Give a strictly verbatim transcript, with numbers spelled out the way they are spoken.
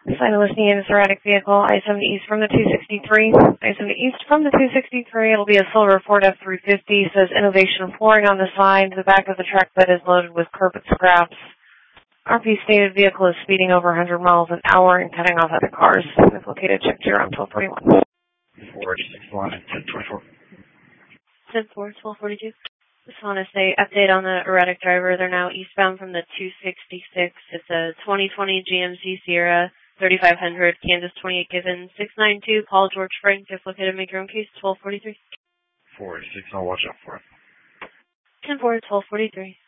Sign listing in this erratic vehicle, I seventy east from the two sixty-three. I seventy east from the two sixty-three. It'll be a silver Ford F three fifty. Says Innovation Flooring on the side. The back of the track bed is loaded with carpet scraps. R P stated vehicle is speeding over one hundred miles an hour and cutting off other cars. We've located check zero on twelve forty-one. Ford six one and ten twenty-four. ten four, twelve forty-two. Just want to say, update on the erratic driver. They're now eastbound from the two sixty-six. It's a twenty twenty G M C Sierra, thirty-five hundred, Kansas twenty-eight given, six nine two, Paul George Frank, if located, make your own case, twelve forty-three. Ford six, I'll watch out for it. ten four, twelve forty-three.